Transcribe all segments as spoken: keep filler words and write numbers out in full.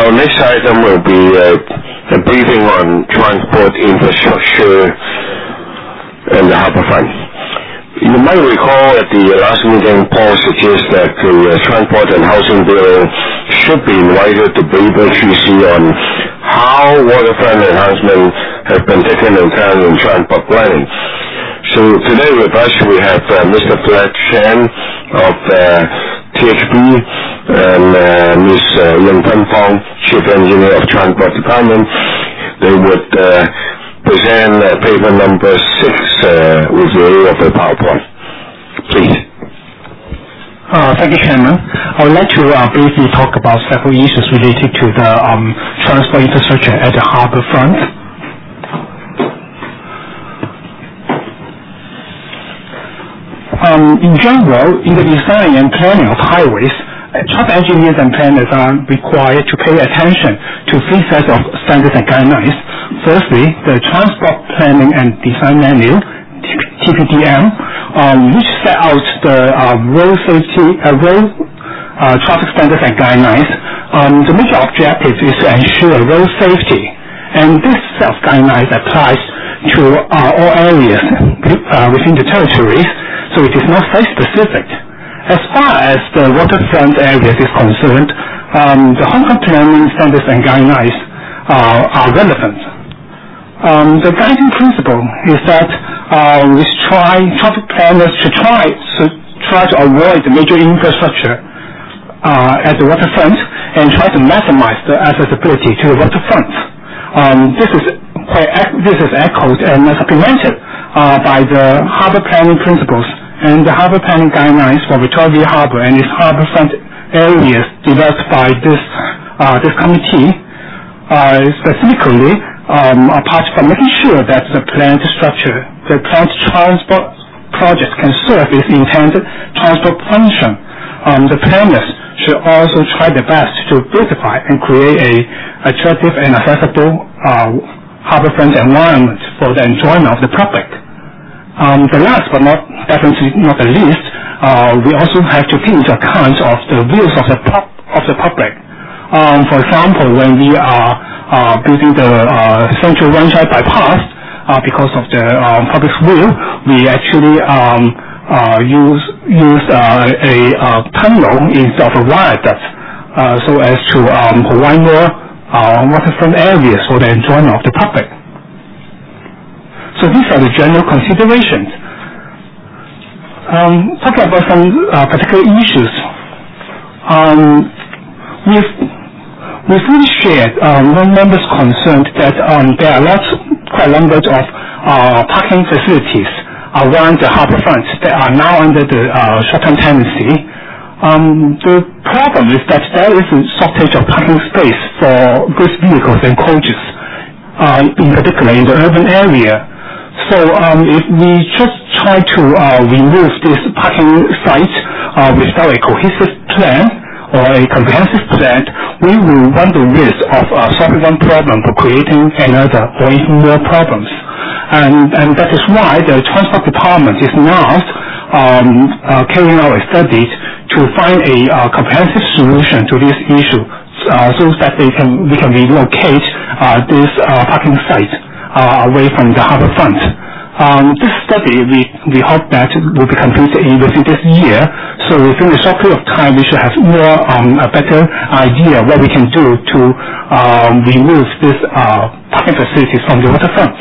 Our next item will be uh, a briefing on transport infrastructure and the harbourfront. You might recall at the last meeting, Paul suggested that the uh, Transport and Housing Bureau should be invited to brief H E C on how waterfront enhancement has been taken into account in transport planning. So today with us we have uh, Mister Fred Chan of uh, T H B and uh, Miz Uh, Yong Pen Fong, Chief Engineer of Transport Department. They would uh, present uh, paper number six uh, with the aid of the PowerPoint. Please. Uh, thank you, Chairman. I would like to uh, briefly talk about several issues related to the um, transport infrastructure at the harbour front. Um, in general, in the design and planning of highways, traffic engineers and planners are required to pay attention to three sets of standards and guidelines. Firstly, the Transport Planning and Design Manual, T P D M, um, which set out the uh, road safety, uh, road uh, traffic standards and guidelines. Um, the major objective is to ensure road safety, and this set of guidelines applies to uh, all areas uh, within the territories, so it is not site-specific. As far as the waterfront areas is concerned, um, the Hong Kong planning standards and guidelines uh, are relevant. Um, the guiding principle is that uh, we try, traffic planners should try to try to avoid the major infrastructure uh, at the waterfront and try to maximize the accessibility to the waterfront. Um, this is quite this is echoed and supplemented uh, by the harbour planning principles and the harbour planning guidelines for Victoria Harbour and its harbourfront areas developed by this uh, this committee, uh, specifically um, apart from making sure that the planned structure, the planned transport project can serve its intended transport function, um, the planners should also try their best to beautify and create a attractive and accessible uh, harbourfront environment for the enjoyment of the public. Um, the last but not definitely not the least, uh, we also have to take into account of the views of the pub, of the public. Um, for example, when we are uh, building the uh, Central Wan Chai bypass, uh, because of the um, public's will, we actually um, uh, use use uh, a uh, tunnel instead of a viaduct, uh, so as to um, provide more uh, waterfront areas for the enjoyment of the public. So these are the general considerations. Um, talking about some uh, particular issues, um, we've, we've really shared um, members concerned that um, there are lots, quite a number of uh, parking facilities around the harbour front that are now under the uh, short-term tenancy. Um, the problem is that there is a shortage of parking space for goods vehicles and coaches, uh, in particular in the urban area. So um, if we just try to uh, remove this parking site uh, without a cohesive plan or a comprehensive plan, we will run the risk of uh, solving one problem for creating another or even more problems. And, and that is why the Transport Department is now um, uh, carrying out a study to find a uh, comprehensive solution to this issue, uh, so that they can, we can relocate uh, this uh, parking site Uh, away from the harbour front. Um, this study, we, we hope that will be completed in, within this year. So within a short period of time, we should have more um, a better idea what we can do to um, remove this uh, parking facilities from the waterfront.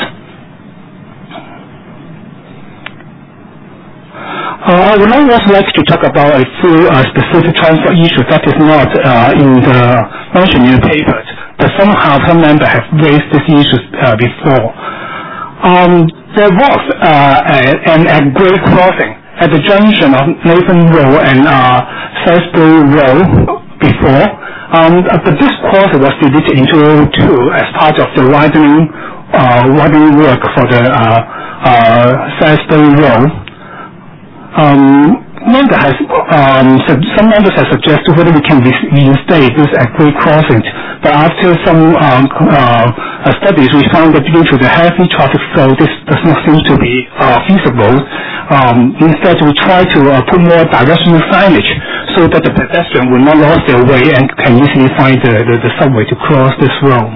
Uh, I would also like to talk about a few uh, specific transport issues that is not uh, in the mentioned in the papers, but somehow some members have raised these issues uh, before. Um, there was uh, a, an, a grade crossing at the junction of Nathan Road and uh, Salisbury Road before, um, but this crossing was deleted in two thousand two as part of the widening, uh, widening work for the uh, uh, Salisbury Road. Um, member has, um, some members have suggested whether we can reinstate this at grade crossings, but after some um, uh, studies, we found that due to the heavy traffic flow, this does not seem to be uh, feasible. Um, instead, we try to uh, put more directional signage so that the pedestrian will not lose their way and can easily find the, the, the subway to cross this road.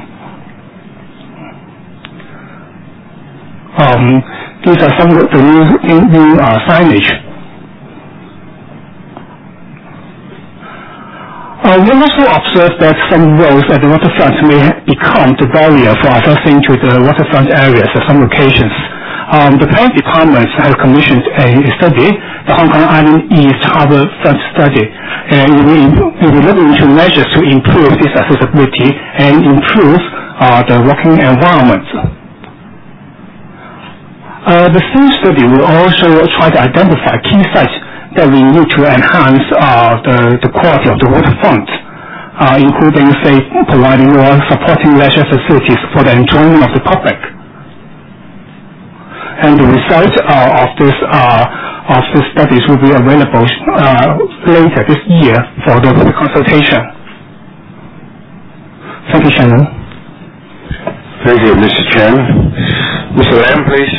Um, these are some of the new, new uh, signage. Uh, we also observed that some roads at the waterfront may become the barrier for accessing to the waterfront areas at some locations. Um, the planning department has commissioned a study, the Hong Kong Island East Harbour Front Study, and we will be looking into measures to improve this accessibility and improve uh, the walking environment. Uh, the same study will also try to identify key sites that we need to enhance uh, the, the quality of the waterfront, uh, including, say, providing more supporting leisure facilities for the enjoyment of the public. And the result uh, of this uh, of the studies will be available uh, later this year for the consultation. Thank you, Shannon. Thank you, Mister Chen. Mister Lam, please.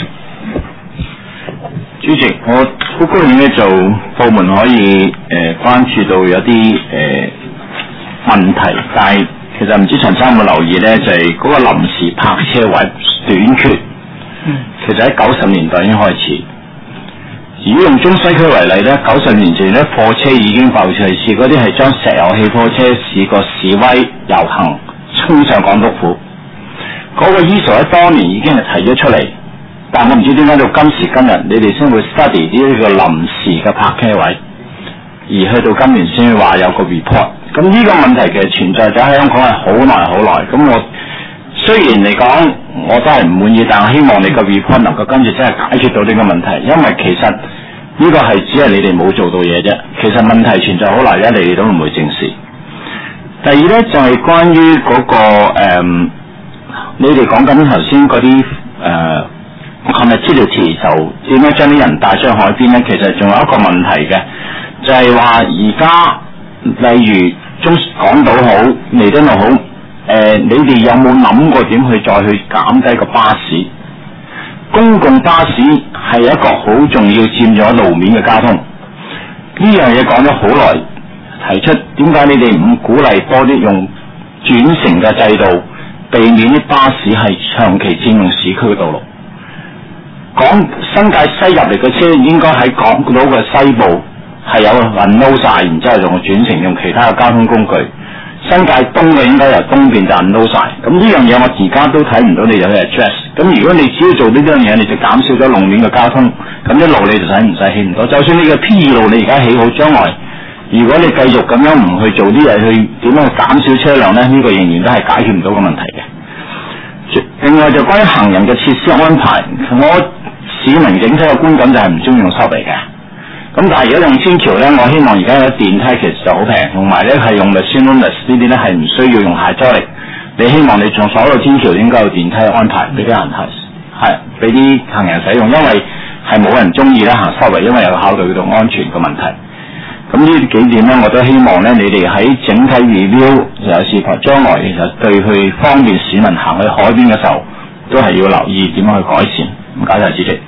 主席，我好高興咧，就部門可以誒、呃、關注到有啲誒、呃、問題，但係其實唔知陳生有冇留意咧，就係、是、嗰個臨時泊車位短缺。嗯、其實喺九十年代已經開始。如果用中西區為例咧，九十年前咧貨車已經爆出嚟，試嗰啲係將石油氣貨車試過示威遊行衝上港督府。嗰、那個 I S O 喺當年已經係提咗出嚟。但我唔知點解到今時今日，你哋先會 study 呢個臨時嘅泊車位，而去到今年先話有個 report。咁呢個問題其實存在咗喺香港係好耐好耐。咁我雖然嚟講我都係唔滿意，但我希望你個 report 能夠跟住真係解決到呢個問題，因為其實呢個係只係你哋冇做到嘢啫。其實問題存在好耐，一你哋都唔會正視。第二咧就係、是、關於嗰、那個誒、嗯，你哋講緊頭先嗰啲誒。connectivity 就點樣將啲人帶上海邊咧？其實仲有一個問題嘅，就係話而家例如中港島好、彌敦道好，誒、呃，你哋有冇諗過點去再去減低個巴士？公共巴士係一個好重要佔咗路面嘅交通，呢樣嘢講咗好耐，提出點解你哋唔鼓勵多啲用轉乘嘅制度，避免啲巴士係長期佔用市區嘅道路？講新界西入嚟嘅車應該喺港島嘅西部係有人撈晒，然之後用轉乘用其他嘅交通工具。新界東嘅應該由東邊就人撈晒。咁呢樣嘢我而家都睇唔到你有去 address。咁如果你只要做呢樣嘢，你就減少咗路面嘅交通，咁啲路你就使唔使起唔到？就算你嘅 P 二路你而家起好，將來如果你繼續咁樣唔去做啲嘢，去點樣去減少車輛咧？呢、這個仍然都係解決唔到個問題嘅。另外就關於行人嘅設施安排，我市民整體嘅觀感就係唔中意用收費嘅。咁但係如果用天橋咧，我希望而家有電梯其實就好平，同埋咧係用 Masinus 呢啲咧係唔需要用下載力。你希望你從所有天橋應該有電梯安排俾啲人係係俾啲行人使用，因為係冇人中意咧行收費，因為有考慮到安全嘅問題。咁呢幾點咧，我都希望咧，你哋喺整體 review 有視乎將來其實對去方便市民行去海邊嘅時候，都係要留意點樣去改善。唔該晒主席。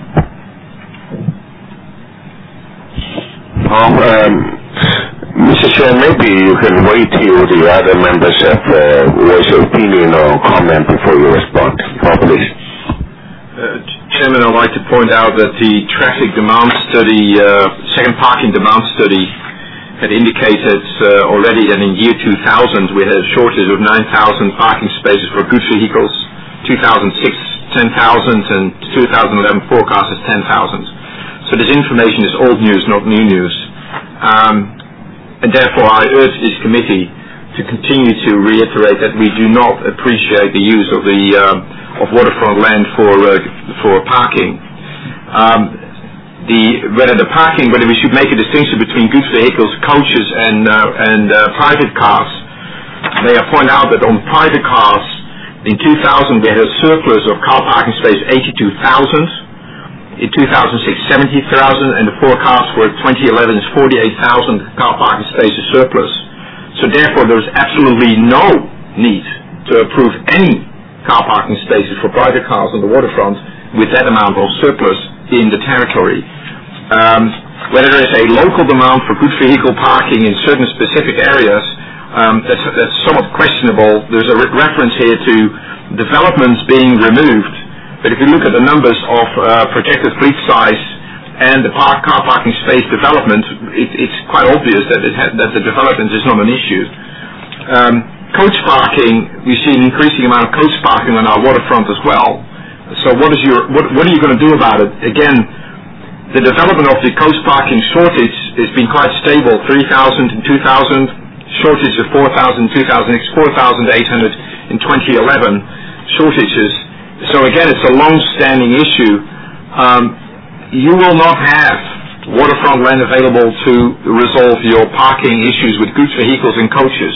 好，誒 ，Mister Chair, maybe you can wait till the other members have uh, voice opinion or comment before you respond. Oh, please. Uh, Chairman, I'd like to point out that the traffic demand study, uh, second parking demand study, had indicated uh, already that in year two thousand we had a shortage of nine thousand parking spaces for goods vehicles, two thousand six ten thousand, and two thousand eleven forecast is ten thousand. So this information is old news, not new news. Um, and therefore I urge this committee to continue to reiterate that we do not appreciate the use of the uh, of waterfront land for uh, for parking. Um, the whether the parking, whether we should make a distinction between goods vehicles, coaches, and uh, and uh, private cars. May I point out that on private cars, in two thousand we had a surplus of car parking space eighty-two thousand. in two thousand six, seventy thousand, and the forecast for twenty eleven is forty-eight thousand car parking spaces surplus. So therefore, there is absolutely no need to approve any car parking spaces for private cars on the waterfront with that amount of surplus in the territory. Um, whether there is a local demand for good vehicle parking in certain specific areas, um, that's, that's somewhat questionable. There's a re- reference here to developments being removed. But if you look at the numbers of uh, projected fleet size and the park, car parking space development, it, it's quite obvious that, it ha- that the development is not an issue. Um, coach parking, we see an increasing amount of coach parking on our waterfront as well. So what is your what, what are you going to do about it? Again, the development of the coach parking shortage has been quite stable. three thousand in two thousand, shortage of four thousand in two thousand six, four thousand eight hundred in twenty eleven, shortages. So again, it's a long-standing issue. Um, you will not have waterfront land available to resolve your parking issues with goods vehicles and coaches.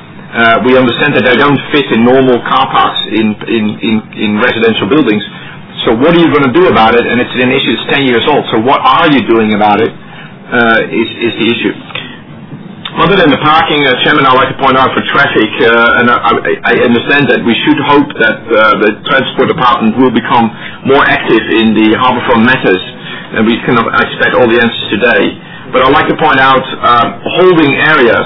Uh, we understand that they don't fit in normal car parks in, in, in, in residential buildings. So what are you going to do about it? And it's an issue that's ten years old. So what are you doing about it uh, is, is the issue. Other than the parking, uh, Chairman, I'd like to point out for traffic, uh, and I, I understand that we should hope that uh, the Transport Department will become more active in the harbourfront matters, and we cannot expect all the answers today. But I'd like to point out uh, holding areas.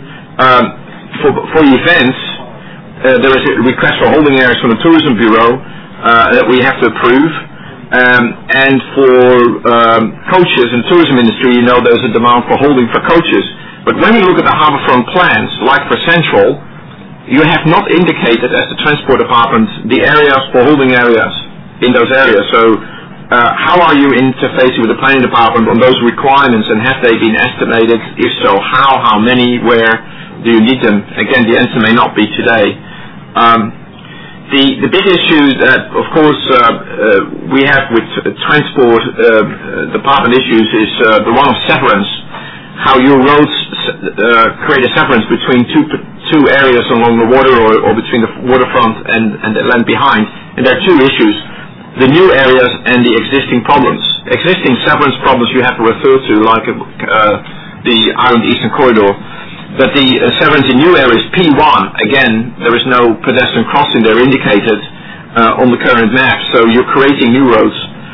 Um, for, for events, uh, there is a request for holding areas from the Tourism Bureau uh, that we have to approve. Um, and for um, coaches and tourism industry, you know there's a demand for holding for coaches. But when you look at the harbourfront plans, like for Central, you have not indicated as the Transport Department the areas for holding areas in those areas. So uh, how are you interfacing with the Planning Department on those requirements, and have they been estimated? If so, how, how many, where do you need them? Again, the answer may not be today. Um, the, the big issue that, of course, uh, uh, we have with uh, Transport uh, Department issues is uh, the one of severance. How your roads uh, create a severance between two two areas along the water, or, or between the waterfront and, and the land behind. And there are two issues: the new areas and the existing problems. Existing severance problems you have to refer to, like uh, the Island Eastern Corridor. But the uh, severance in new areas, P one, again, there is no pedestrian crossing there indicated uh, on the current map, so you're creating new roads.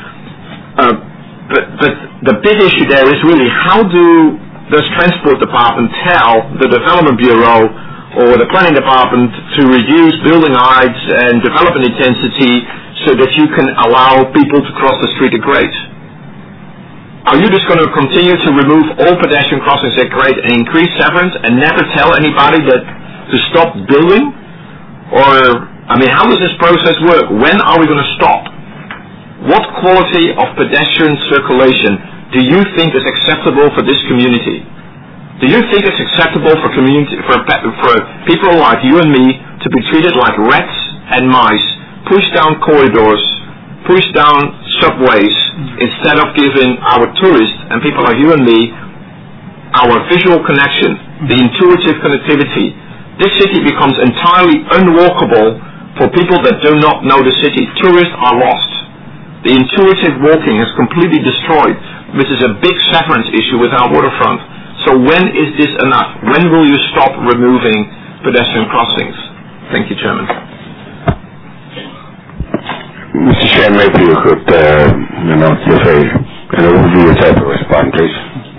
Uh, but, but the big issue there is really, how do does Transport Department tell the Development Bureau or the Planning Department to reduce building heights and development intensity so that you can allow people to cross the street at grade? Are you just going to continue to remove all pedestrian crossings at grade and increase severance and never tell anybody that to stop building? Or, I mean, how does this process work? When are we going to stop? What quality of pedestrian circulation do you think is acceptable for this community? Do you think it's acceptable for community for for people like you and me to be treated like rats and mice, pushed down corridors, pushed down subways, instead of giving our tourists and people like you and me our visual connection, the intuitive connectivity? This city becomes entirely unwalkable for people that do not know the city. Tourists are lost. The intuitive walking is completely destroyed, which is a big severance issue with our waterfront. So when is this enough? When will you stop removing pedestrian crossings? Thank you, Chairman. Mister Chairman, maybe you could, uh, you know, give a, an overview type of response, please.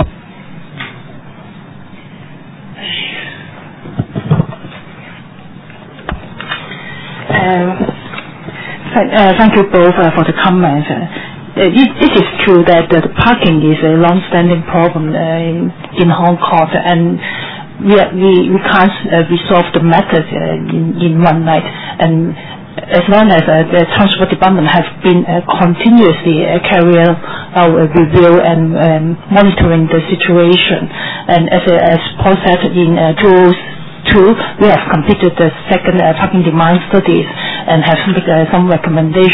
Uh, th- uh, thank you both uh, for the comments. Uh, Uh, it, it is true that uh, the parking is a long-standing problem uh, in, in Hong Kong, and we are, we, we can't uh, resolve the matters uh, in, in one night. And as long as uh, the Transport Department has been uh, continuously uh, carrying out a review and um, monitoring the situation, and as uh, as Paul said in uh, two, we have completed the second uh, parking demand studies and have made uh, some recommendations.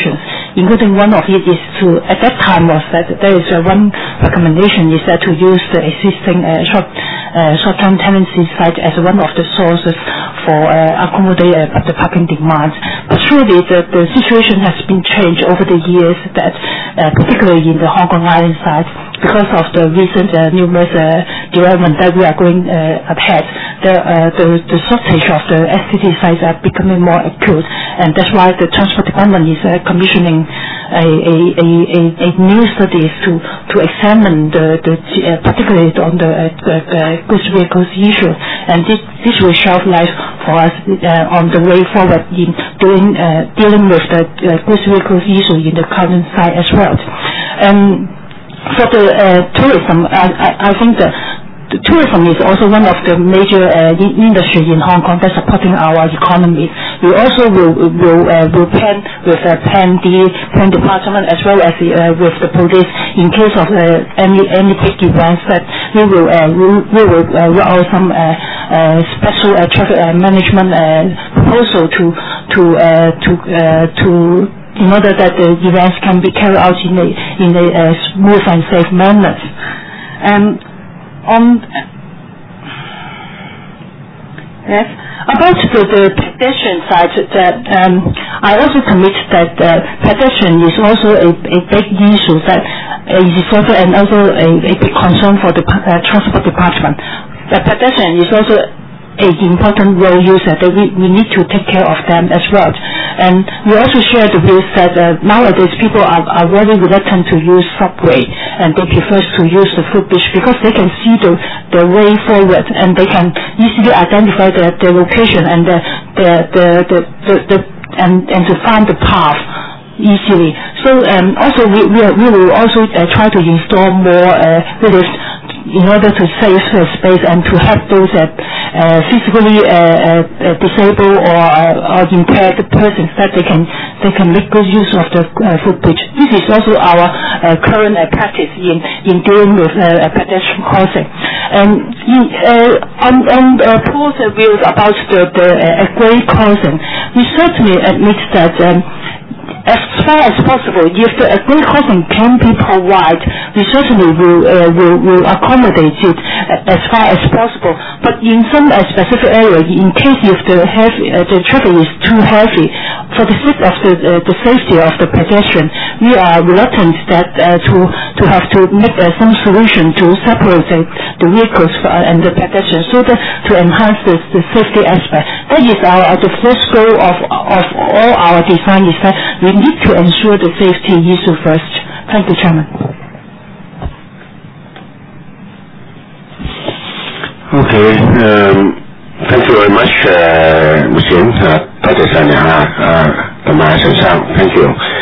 including one of it is to, at that time was that there is uh, one recommendation is that to use the existing uh, short, uh, short-term tenancy site as one of the sources for uh, accommodate uh, the parking demands. But surely the, the situation has been changed over the years that uh, particularly in the Hong Kong Island side, because of the recent uh, numerous uh, development that we are going uh, ahead, the, uh, the the shortage of the S T T sites are becoming more acute, and that's why the Transport Department is uh, commissioning a, a, a, a, a new studies to to examine the, the uh, particularly on the uh, uh, goods vehicles issue, and this this will shelf life for us uh, on the way forward in doing uh, dealing with the uh, goods vehicles issue in the current site as well. Um, For the uh, tourism, I, I, I think the, the tourism is also one of the major uh, industry in Hong Kong that's supporting our economy. We also will will uh, will plan with uh, Plan D, Plan Department, as well as uh, with the police in case of uh, any any big events that we will uh, we, we will uh, roll out some uh, uh, special uh, traffic uh, management uh, proposal to to uh, to uh, to. in order that the events can be carried out in a in a uh, smooth and safe manner. Um, on yes, about the, the pedestrian side, that um, I also commit that uh, pedestrian is also a, a big issue that is also and also a, a big concern for the uh, Transport Department. The pedestrian is also an important role user that we, we need to take care of them as well. And we also share the views that uh, nowadays people are, are very reluctant to use subway, and they prefer to use the footbridge because they can see the, the way forward, and they can easily identify their, their location and the, the, the, the, the, the and, and to find the path easily. So um, also we, we, we will also uh, try to install more uh, lifts in order to save uh, space and to help those uh, uh, physically uh, uh, disabled or, uh, or impaired persons that they can they can make good use of the uh, footbridge. This is also our uh, current uh, practice in in dealing with uh, pedestrian crossing. And in, uh, on on uh, Paul's views about the the uh, grade crossing, we certainly admit that. Um, As far as possible, if the grade crossing can be provided, we certainly will, uh, will, will accommodate it as far as possible. But in some uh, specific areas, in case if the heavy, uh, the traffic is too heavy, for the sake of the, uh, the safety of the pedestrian, we are reluctant that uh, to to have to make uh, some solution to separate the, the vehicles and the pedestrians, so that to enhance the, the safety aspect. That is our the first goal of of all our design is that we need to ensure the safety issue first. Thank you, Chairman. Okay, um, thank you very much, uh, Mister Yin. Uh, 多謝晒你啊，啊，同埋陳生 ，thank you。